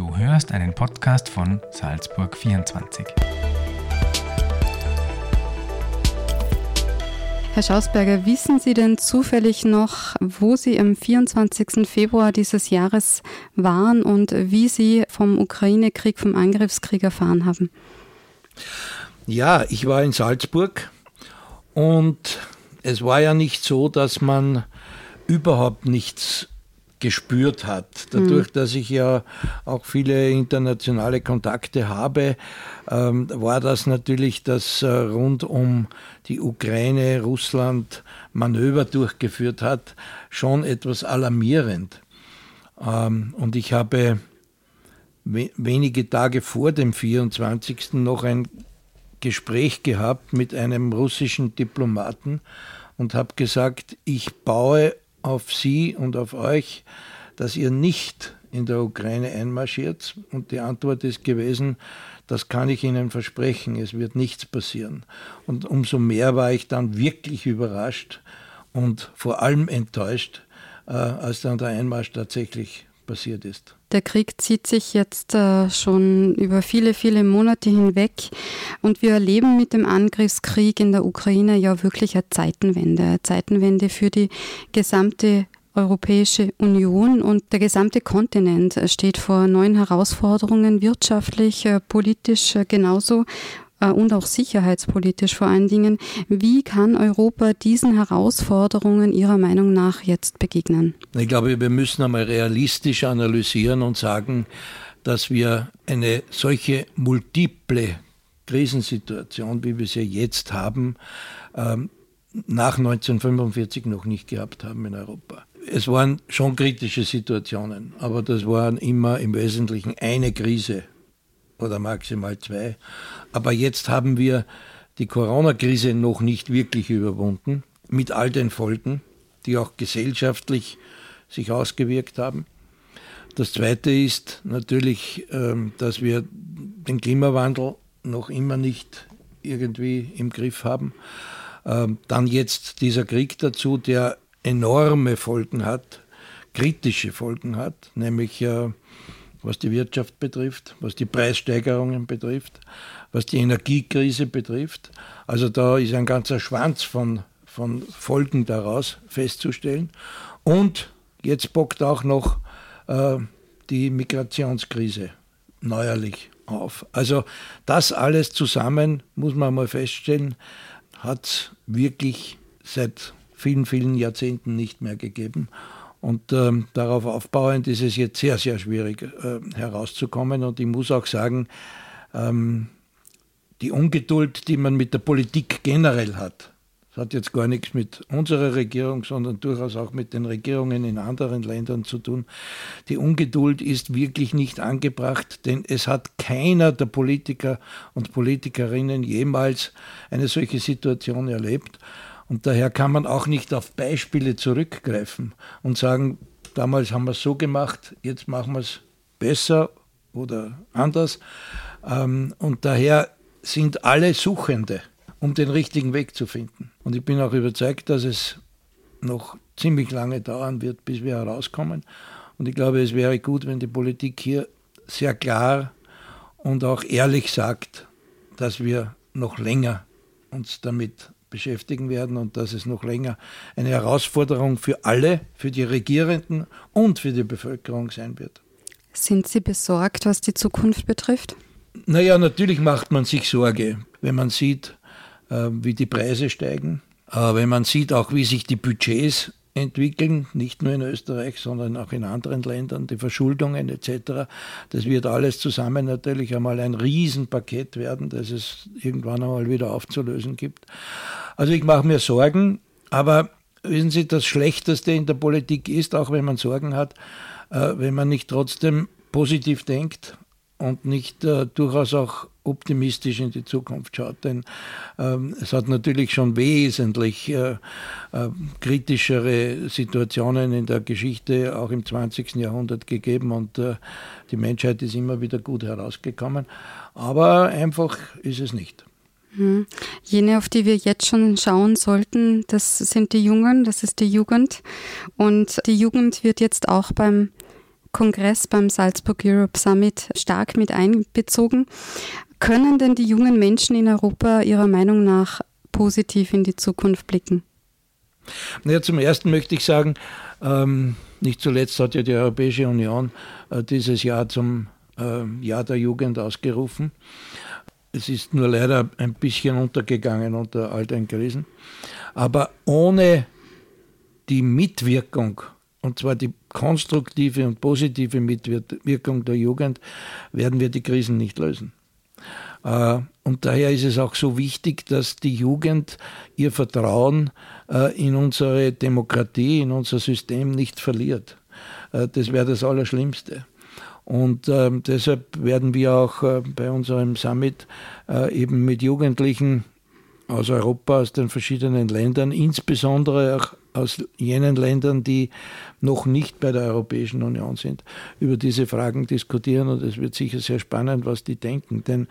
Du hörst einen Podcast von Salzburg 24. Herr Schausberger, wissen Sie denn zufällig noch, wo Sie am 24. Februar dieses Jahres waren und wie Sie vom Ukraine-Krieg, vom Angriffskrieg erfahren haben? Ja, ich war in Salzburg und es war ja nicht so, dass man überhaupt nichts gespürt hat. Dadurch, dass ich ja auch viele internationale Kontakte habe, war das natürlich, dass rund um die Ukraine Russland Manöver durchgeführt hat, schon etwas alarmierend. Und ich habe wenige Tage vor dem 24. noch ein Gespräch gehabt mit einem russischen Diplomaten und habe gesagt, ich baue auf Sie und auf euch, dass ihr nicht in der Ukraine einmarschiert. Und die Antwort ist gewesen, das kann ich Ihnen versprechen, es wird nichts passieren. Und umso mehr war ich dann wirklich überrascht und vor allem enttäuscht, als dann der Einmarsch tatsächlich passiert ist. Der Krieg zieht sich jetzt schon über viele, viele Monate hinweg und wir erleben mit dem Angriffskrieg in der Ukraine ja wirklich eine Zeitenwende für die gesamte Europäische Union und der gesamte Kontinent steht vor neuen Herausforderungen, wirtschaftlich, politisch genauso und auch sicherheitspolitisch vor allen Dingen. Wie kann Europa diesen Herausforderungen Ihrer Meinung nach jetzt begegnen? Ich glaube, wir müssen einmal realistisch analysieren und sagen, dass wir eine solche multiple Krisensituation, wie wir sie jetzt haben, nach 1945 noch nicht gehabt haben in Europa. Es waren schon kritische Situationen, aber das waren immer im Wesentlichen eine Krise oder maximal zwei. Aber jetzt haben wir die Corona-Krise noch nicht wirklich überwunden, mit all den Folgen, die auch gesellschaftlich sich ausgewirkt haben. Das Zweite ist natürlich, dass wir den Klimawandel noch immer nicht irgendwie im Griff haben. Dann jetzt dieser Krieg dazu, der enorme Folgen hat, kritische Folgen hat, nämlich was die Wirtschaft betrifft, was die Preissteigerungen betrifft, was die Energiekrise betrifft. Also da ist ein ganzer Schwanz von Folgen daraus festzustellen. Und jetzt bockt auch noch die Migrationskrise neuerlich auf. Also das alles zusammen, muss man mal feststellen, hat es wirklich seit vielen, vielen Jahrzehnten nicht mehr gegeben. Und darauf aufbauend ist es jetzt sehr, sehr schwierig herauszukommen. Und ich muss auch sagen, die Ungeduld, die man mit der Politik generell hat, das hat jetzt gar nichts mit unserer Regierung, sondern durchaus auch mit den Regierungen in anderen Ländern zu tun. Die Ungeduld ist wirklich nicht angebracht, denn es hat keiner der Politiker und Politikerinnen jemals eine solche Situation erlebt. Und daher kann man auch nicht auf Beispiele zurückgreifen und sagen, damals haben wir es so gemacht, jetzt machen wir es besser oder anders. Und daher sind alle Suchende, um den richtigen Weg zu finden. Und ich bin auch überzeugt, dass es noch ziemlich lange dauern wird, bis wir herauskommen. Und ich glaube, es wäre gut, wenn die Politik hier sehr klar und auch ehrlich sagt, dass wir noch länger uns damit beschäftigen werden und dass es noch länger eine Herausforderung für alle, für die Regierenden und für die Bevölkerung sein wird. Sind Sie besorgt, was die Zukunft betrifft? Naja, natürlich macht man sich Sorge, wenn man sieht, wie die Preise steigen, wenn man sieht auch, wie sich die Budgets entwickeln, nicht nur in Österreich, sondern auch in anderen Ländern, die Verschuldungen etc. Das wird alles zusammen natürlich einmal ein Riesenpaket werden, das es irgendwann einmal wieder aufzulösen gibt. Also ich mache mir Sorgen, aber wissen Sie, das Schlechteste in der Politik ist, auch wenn man Sorgen hat, wenn man nicht trotzdem positiv denkt und nicht durchaus auch optimistisch in die Zukunft schaut. Denn es hat natürlich schon wesentlich kritischere Situationen in der Geschichte, auch im 20. Jahrhundert gegeben und die Menschheit ist immer wieder gut herausgekommen. Aber einfach ist es nicht. Jene, auf die wir jetzt schon schauen sollten, das sind die Jungen, das ist die Jugend. Und die Jugend wird jetzt auch beim Kongress beim Salzburg Europe Summit stark mit einbezogen. Können denn die jungen Menschen in Europa Ihrer Meinung nach positiv in die Zukunft blicken? Naja, zum Ersten möchte ich sagen, nicht zuletzt hat ja die Europäische Union dieses Jahr zum Jahr der Jugend ausgerufen. Es ist nur leider ein bisschen untergegangen unter all den Krisen. Aber ohne die Mitwirkung, und zwar die konstruktive und positive Mitwirkung der Jugend, werden wir die Krisen nicht lösen. Und daher ist es auch so wichtig, dass die Jugend ihr Vertrauen in unsere Demokratie, in unser System nicht verliert. Das wäre das Allerschlimmste. Und deshalb werden wir auch bei unserem Summit eben mit Jugendlichen aus Europa, aus den verschiedenen Ländern, insbesondere auch aus jenen Ländern, die noch nicht bei der Europäischen Union sind, über diese Fragen diskutieren. Und es wird sicher sehr spannend, was die denken. Denn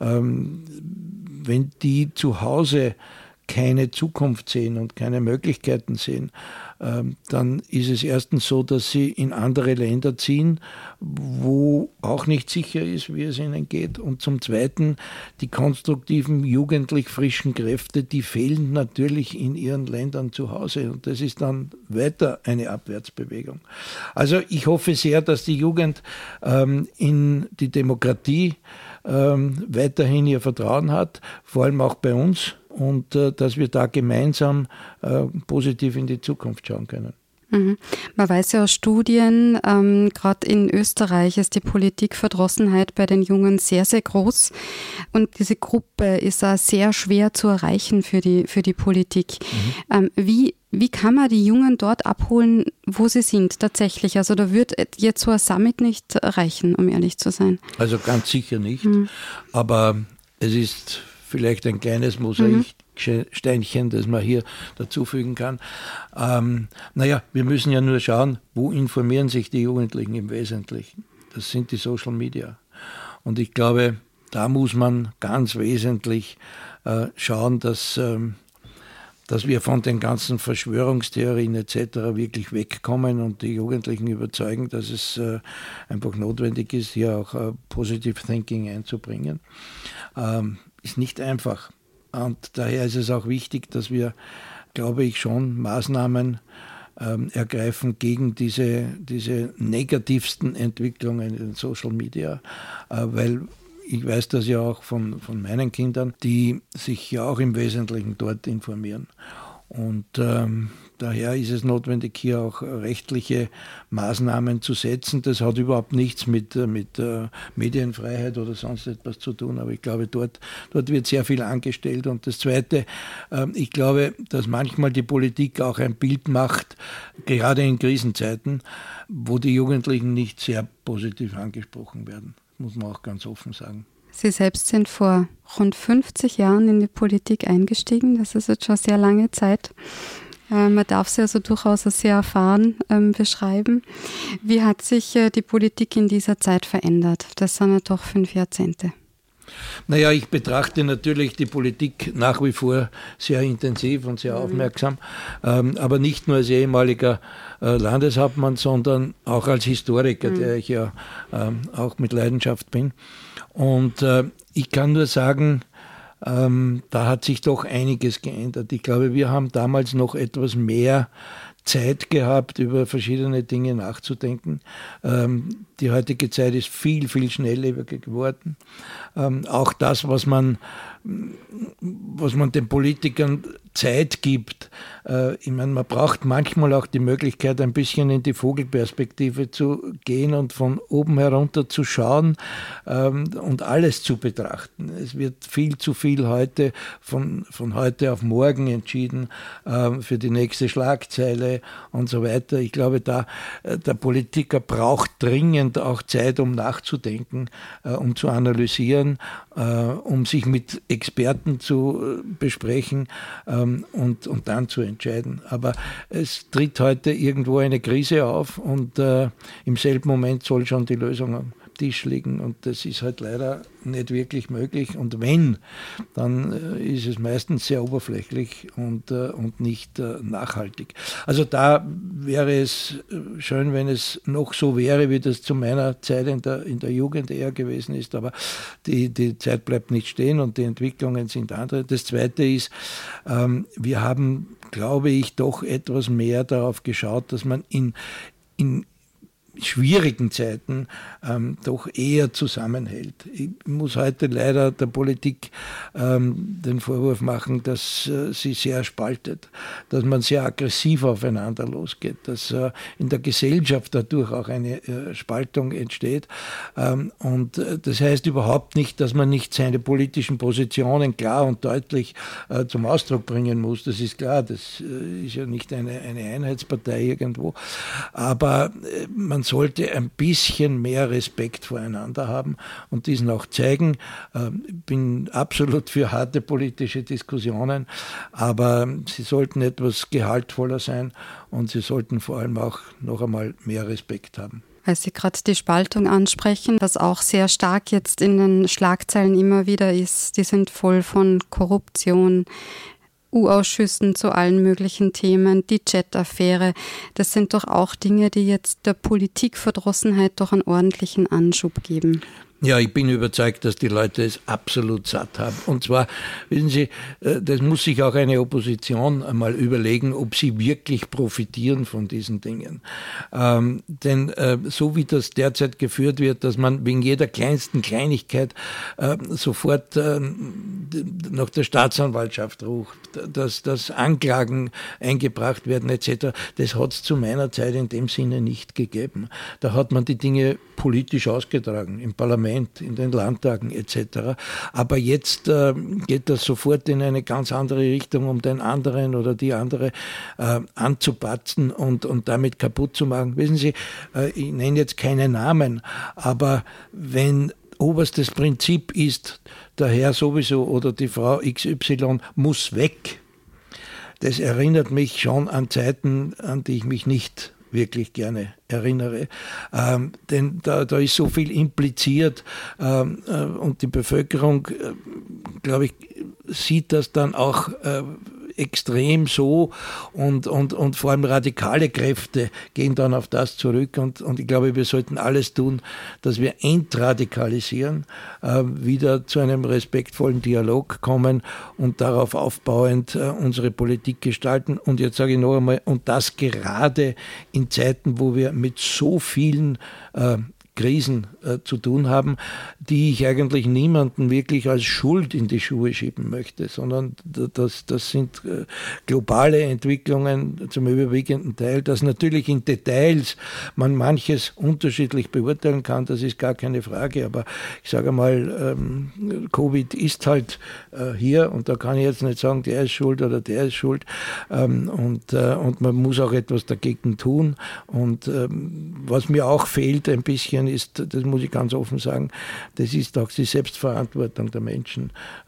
wenn die zu Hause keine Zukunft sehen und keine Möglichkeiten sehen, dann ist es erstens so, dass sie in andere Länder ziehen, wo auch nicht sicher ist, wie es ihnen geht. Und zum Zweiten, die konstruktiven, jugendlich frischen Kräfte, die fehlen natürlich in ihren Ländern zu Hause. Und das ist dann weiter eine Abwärtsbewegung. Also ich hoffe sehr, dass die Jugend in die Demokratie weiterhin ihr Vertrauen hat, vor allem auch bei uns, und dass wir da gemeinsam positiv in die Zukunft schauen können. Man weiß ja aus Studien, gerade in Österreich ist die Politikverdrossenheit bei den Jungen sehr, sehr groß. Und diese Gruppe ist auch sehr schwer zu erreichen für die Politik. Wie kann man die Jungen dort abholen, wo sie sind tatsächlich? Also da wird jetzt so ein Summit nicht reichen, um ehrlich zu sein. Also ganz sicher nicht. Aber es ist vielleicht ein kleines Mosaiksteinchen, das man hier dazufügen kann. Wir müssen ja nur schauen, wo informieren sich die Jugendlichen im Wesentlichen. Das sind die Social Media. Und ich glaube, da muss man ganz wesentlich schauen, dass wir von den ganzen Verschwörungstheorien etc. wirklich wegkommen und die Jugendlichen überzeugen, dass es einfach notwendig ist, hier auch Positive Thinking einzubringen. Ist nicht einfach. Und daher ist es auch wichtig, dass wir, glaube ich, schon Maßnahmen ergreifen gegen diese negativsten Entwicklungen in den Social Media, weil ich weiß das ja auch von meinen Kindern, die sich ja auch im Wesentlichen dort informieren. Und daher ist es notwendig, hier auch rechtliche Maßnahmen zu setzen. Das hat überhaupt nichts mit Medienfreiheit oder sonst etwas zu tun, aber ich glaube, dort wird sehr viel angestellt. Und das Zweite, ich glaube, dass manchmal die Politik auch ein Bild macht, gerade in Krisenzeiten, wo die Jugendlichen nicht sehr positiv angesprochen werden. Muss man auch ganz offen sagen. Sie selbst sind vor rund 50 Jahren in die Politik eingestiegen. Das ist jetzt schon sehr lange Zeit. Man darf sie also durchaus als sehr erfahren beschreiben. Wie hat sich die Politik in dieser Zeit verändert? Das sind ja doch 5 Jahrzehnte. Naja, ich betrachte natürlich die Politik nach wie vor sehr intensiv und sehr aufmerksam, aber nicht nur als ehemaliger Landeshauptmann, sondern auch als Historiker, der ich ja auch mit Leidenschaft bin. Und ich kann nur sagen, da hat sich doch einiges geändert. Ich glaube, wir haben damals noch etwas mehr Zeit gehabt, über verschiedene Dinge nachzudenken. Die heutige Zeit ist viel, viel schnelllebiger geworden. Auch das, was man den Politikern Zeit gibt. Ich meine, man braucht manchmal auch die Möglichkeit, ein bisschen in die Vogelperspektive zu gehen und von oben herunter zu schauen und alles zu betrachten. Es wird viel zu viel heute von heute auf morgen entschieden für die nächste Schlagzeile und so weiter. Ich glaube, der Politiker braucht dringend auch Zeit, um nachzudenken, um zu analysieren, um sich mit Experten zu besprechen, und dann zu entscheiden. Aber es tritt heute irgendwo eine Krise auf und im selben Moment soll schon die Lösung am Tisch liegen und das ist halt leider nicht wirklich möglich und wenn, dann ist es meistens sehr oberflächlich und nicht nachhaltig. Also da wäre es schön, wenn es noch so wäre, wie das zu meiner Zeit in der Jugend eher gewesen ist, aber die Zeit bleibt nicht stehen und die Entwicklungen sind andere. Das Zweite ist, wir haben, glaube ich, doch etwas mehr darauf geschaut, dass man in schwierigen Zeiten doch eher zusammenhält. Ich muss heute leider der Politik den Vorwurf machen, dass sie sehr spaltet, dass man sehr aggressiv aufeinander losgeht, dass in der Gesellschaft dadurch auch eine Spaltung entsteht. Und das heißt überhaupt nicht, dass man nicht seine politischen Positionen klar und deutlich zum Ausdruck bringen muss. Das ist klar, das ist ja nicht eine Einheitspartei irgendwo. Aber man sollte ein bisschen mehr Respekt voreinander haben und diesen auch zeigen. Ich bin absolut für harte politische Diskussionen, aber sie sollten etwas gehaltvoller sein und sie sollten vor allem auch noch einmal mehr Respekt haben. Weil Sie gerade die Spaltung ansprechen, was auch sehr stark jetzt in den Schlagzeilen immer wieder ist, die sind voll von Korruption, U-Ausschüssen zu allen möglichen Themen, die Jet-Affäre. Das sind doch auch Dinge, die jetzt der Politikverdrossenheit doch einen ordentlichen Anschub geben. Ja, ich bin überzeugt, dass die Leute es absolut satt haben. Und zwar, wissen Sie, das muss sich auch eine Opposition einmal überlegen, ob sie wirklich profitieren von diesen Dingen. Denn so wie das derzeit geführt wird, dass man wegen jeder kleinsten Kleinigkeit sofort nach der Staatsanwaltschaft ruft, dass Anklagen eingebracht werden etc., das hat es zu meiner Zeit in dem Sinne nicht gegeben. Da hat man die Dinge politisch ausgetragen, im Parlament, in den Landtagen etc. Aber jetzt geht das sofort in eine ganz andere Richtung, um den anderen oder die andere anzupatzen und damit kaputt zu machen. Wissen Sie, ich nenne jetzt keine Namen, aber wenn oberstes Prinzip ist, der Herr sowieso oder die Frau XY muss weg, das erinnert mich schon an Zeiten, an die ich mich nicht wirklich gerne erinnere. Denn da ist so viel impliziert und die Bevölkerung, glaube ich, sieht das dann auch extrem so und vor allem radikale Kräfte gehen dann auf das zurück und ich glaube, wir sollten alles tun, dass wir entradikalisieren, wieder zu einem respektvollen Dialog kommen und darauf aufbauend unsere Politik gestalten. Und jetzt sage ich noch einmal, und das gerade in Zeiten, wo wir mit so vielen Krisen zu tun haben, die ich eigentlich niemanden wirklich als Schuld in die Schuhe schieben möchte, sondern das sind globale Entwicklungen zum überwiegenden Teil, dass natürlich in Details man manches unterschiedlich beurteilen kann, das ist gar keine Frage, aber ich sage mal, Covid ist halt hier und da kann ich jetzt nicht sagen, der ist schuld oder der ist schuld und man muss auch etwas dagegen tun und was mir auch fehlt ein bisschen ist, das muss ich ganz offen sagen, das ist auch die Selbstverantwortung der Menschen.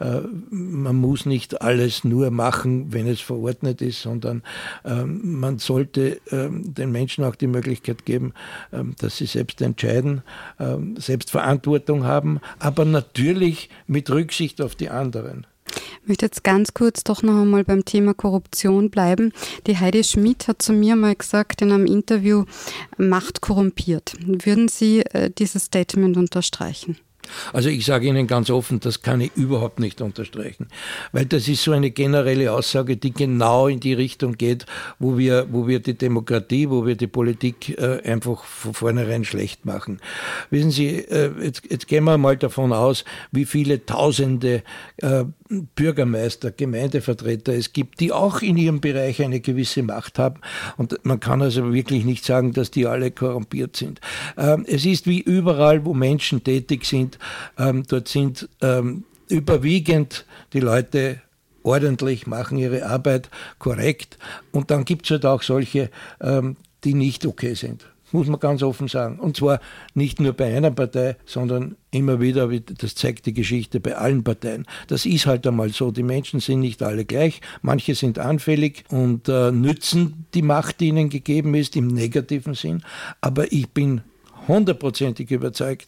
Man muss nicht alles nur machen, wenn es verordnet ist, sondern man sollte den Menschen auch die Möglichkeit geben, dass sie selbst entscheiden, Selbstverantwortung haben, aber natürlich mit Rücksicht auf die anderen. Ich möchte jetzt ganz kurz doch noch einmal beim Thema Korruption bleiben. Die Heidi Schmidt hat zu mir mal gesagt in einem Interview, Macht korrumpiert. Würden Sie dieses Statement unterstreichen? Also ich sage Ihnen ganz offen, das kann ich überhaupt nicht unterstreichen, weil das ist so eine generelle Aussage, die genau in die Richtung geht, wo wir die Demokratie, wo wir die Politik einfach von vornherein schlecht machen. Wissen Sie, jetzt gehen wir mal davon aus, wie viele Tausende Bürgermeister, Gemeindevertreter es gibt, die auch in ihrem Bereich eine gewisse Macht haben. Und man kann also wirklich nicht sagen, dass die alle korrumpiert sind. Es ist wie überall, wo Menschen tätig sind, dort sind überwiegend die Leute ordentlich, machen ihre Arbeit korrekt. Und dann gibt es halt auch solche, die nicht okay sind. muss man ganz offen sagen. Und zwar nicht nur bei einer Partei, sondern immer wieder, das zeigt die Geschichte, bei allen Parteien. Das ist halt einmal so. Die Menschen sind nicht alle gleich. Manche sind anfällig und nützen die Macht, die ihnen gegeben ist, im negativen Sinn. Aber ich bin 100%ig überzeugt,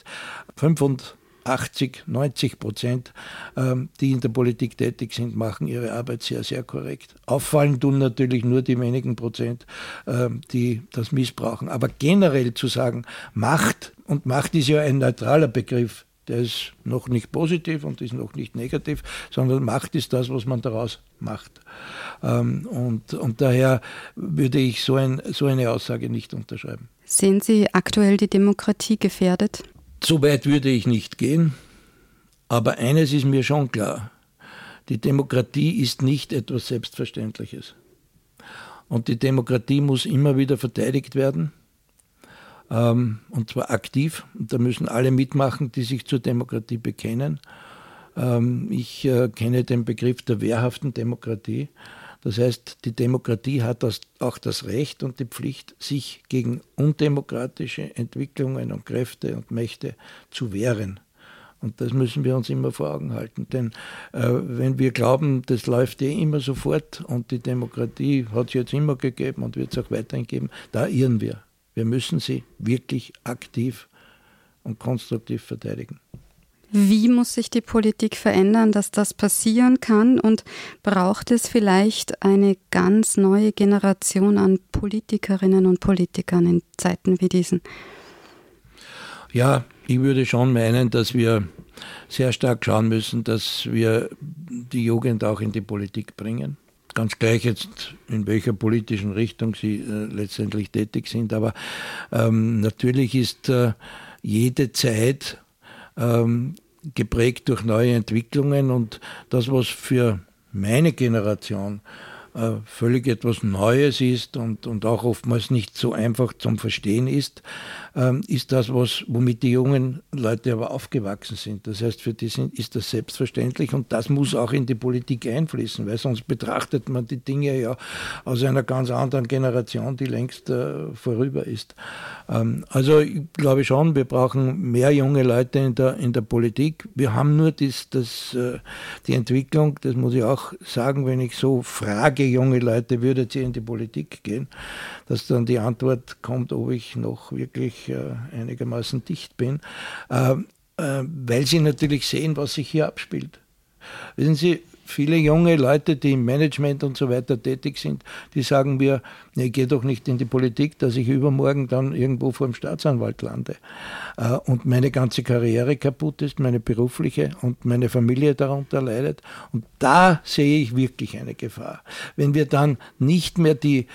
85-90%, die in der Politik tätig sind, machen ihre Arbeit sehr, sehr korrekt. Auffallen tun natürlich nur die wenigen Prozent, die das missbrauchen. Aber generell zu sagen, Macht, und Macht ist ja ein neutraler Begriff, der ist noch nicht positiv und ist noch nicht negativ, sondern Macht ist das, was man daraus macht. Und daher würde ich so eine Aussage nicht unterschreiben. Sehen Sie aktuell die Demokratie gefährdet? So weit würde ich nicht gehen, aber eines ist mir schon klar. Die Demokratie ist nicht etwas Selbstverständliches. Und die Demokratie muss immer wieder verteidigt werden, und zwar aktiv. Und da müssen alle mitmachen, die sich zur Demokratie bekennen. Ich kenne den Begriff der wehrhaften Demokratie. Das heißt, die Demokratie hat auch das Recht und die Pflicht, sich gegen undemokratische Entwicklungen und Kräfte und Mächte zu wehren. Und das müssen wir uns immer vor Augen halten. Denn wenn wir glauben, das läuft immer sofort und die Demokratie hat es jetzt immer gegeben und wird es auch weiterhin geben, da irren wir. Wir müssen sie wirklich aktiv und konstruktiv verteidigen. Wie muss sich die Politik verändern, dass das passieren kann? Und braucht es vielleicht eine ganz neue Generation an Politikerinnen und Politikern in Zeiten wie diesen? Ja, ich würde schon meinen, dass wir sehr stark schauen müssen, dass wir die Jugend auch in die Politik bringen. Ganz gleich jetzt, in welcher politischen Richtung sie letztendlich tätig sind. Aber natürlich ist jede Zeit geprägt durch neue Entwicklungen, und das, was für meine Generation völlig etwas Neues ist und auch oftmals nicht so einfach zum Verstehen ist das, womit die jungen Leute aber aufgewachsen sind. Das heißt, für die ist das selbstverständlich, und das muss auch in die Politik einfließen, weil sonst betrachtet man die Dinge ja aus einer ganz anderen Generation, die längst vorüber ist. Also ich glaube schon, wir brauchen mehr junge Leute in der Politik. Wir haben nur die Entwicklung, das muss ich auch sagen, wenn ich so frage, junge Leute, würdet ihr in die Politik gehen, dass dann die Antwort kommt, ob ich noch wirklich einigermaßen dicht bin, weil sie natürlich sehen, was sich hier abspielt. Wissen Sie, viele junge Leute, die im Management und so weiter tätig sind, die sagen mir, ich gehe doch nicht in die Politik, dass ich übermorgen dann irgendwo vor dem Staatsanwalt lande und meine ganze Karriere kaputt ist, meine berufliche, und meine Familie darunter leidet. Und da sehe ich wirklich eine Gefahr. Wenn wir dann nicht mehr die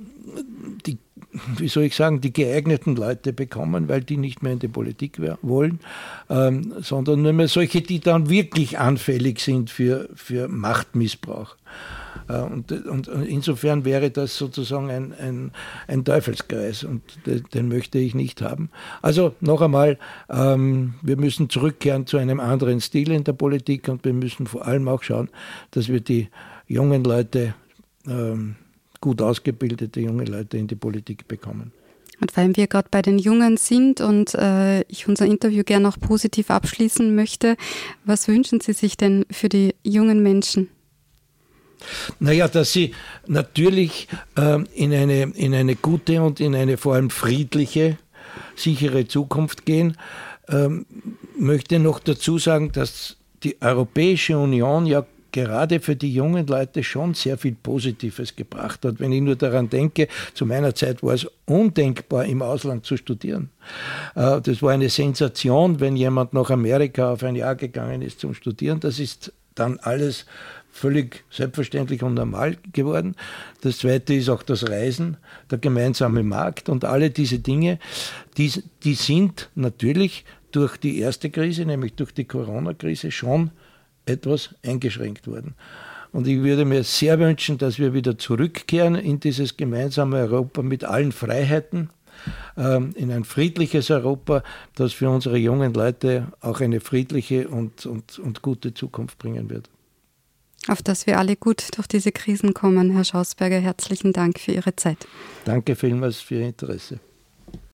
geeigneten Leute bekommen, weil die nicht mehr in die Politik wollen, sondern nur mehr solche, die dann wirklich anfällig sind für Machtmissbrauch. Und insofern wäre das sozusagen ein Teufelskreis, und den möchte ich nicht haben. Also noch einmal, wir müssen zurückkehren zu einem anderen Stil in der Politik, und wir müssen vor allem auch schauen, dass wir die jungen Leute, gut ausgebildete junge Leute in die Politik bekommen. Und weil wir gerade bei den Jungen sind und ich unser Interview gerne auch positiv abschließen möchte, was wünschen Sie sich denn für die jungen Menschen? Naja, dass sie natürlich in eine gute und in eine vor allem friedliche, sichere Zukunft gehen. Möchte noch dazu sagen, dass die Europäische Union ja gerade für die jungen Leute schon sehr viel Positives gebracht hat. Wenn ich nur daran denke, zu meiner Zeit war es undenkbar, im Ausland zu studieren. Das war eine Sensation, wenn jemand nach Amerika auf ein Jahr gegangen ist zum Studieren. Das ist dann alles völlig selbstverständlich und normal geworden. Das Zweite ist auch das Reisen, der gemeinsame Markt und alle diese Dinge, die sind natürlich durch die erste Krise, nämlich durch die Corona-Krise, schon etwas eingeschränkt worden. Und ich würde mir sehr wünschen, dass wir wieder zurückkehren in dieses gemeinsame Europa mit allen Freiheiten, in ein friedliches Europa, das für unsere jungen Leute auch eine friedliche und gute Zukunft bringen wird. Auf dass wir alle gut durch diese Krisen kommen. Herr Schausberger, herzlichen Dank für Ihre Zeit. Danke vielmals für Ihr Interesse.